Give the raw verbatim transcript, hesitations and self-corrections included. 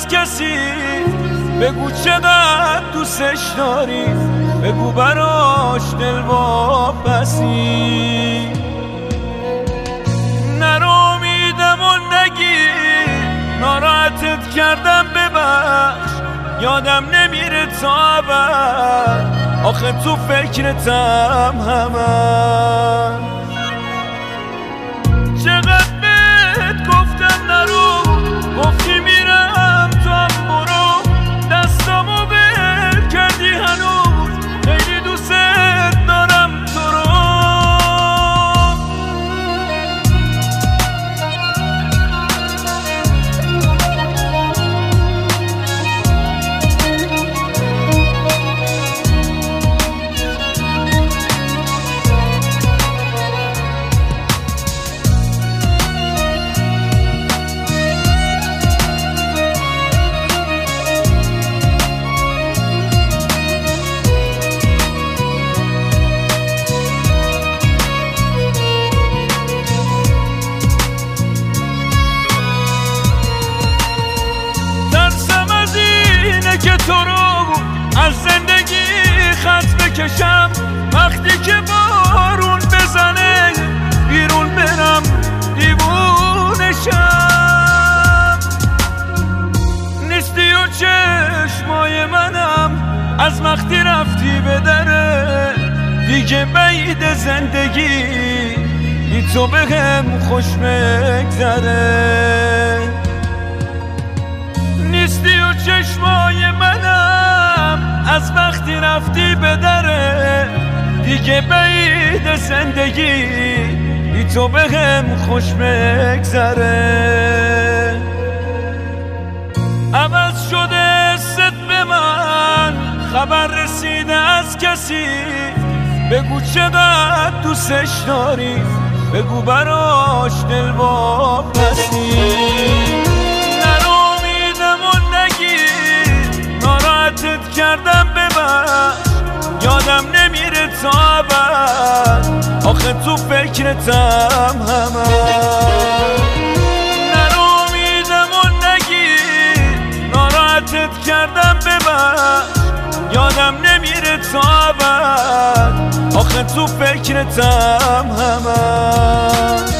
از کسی، بگو چقدر دوستش داری، بگو براش دل واپسی. نرو امیدم و نگی ناراحتت کردم ببخش، یادم نمیره تا ابد، آخه تو فکرتم همه. چقدر بهت گفتم نرو، گفتی میرم تو هم برو، دستامو ول کردی هنوز، خیلی دوست دارم تو رو. که تو رو از زندگی خط بکشم، وقتی که بارون بزنه بیرون برم دیوونشم. نیستی و چشمای منم از وقتی رفتی به دره، دیگه بعید زندگی بی تو بهم خوش بگذره. نیستی و چشمای منم از وقتی رفتی به دره، دیگه بعید زندگی بی تو بهم خوش بگذره. عوض شده ست به من، خبر رسیده از کسی، بگو چقدر دوستش داری، بگو براش دل واپسی. ناراحتت کردم ببخش، یادم نمیره تا ابد، آخه تو فکرتم همه. نرو امیدم و نگیر ناراحتت کردم ببخش، یادم نمیره تا ابد، آخه تو فکرتم همه.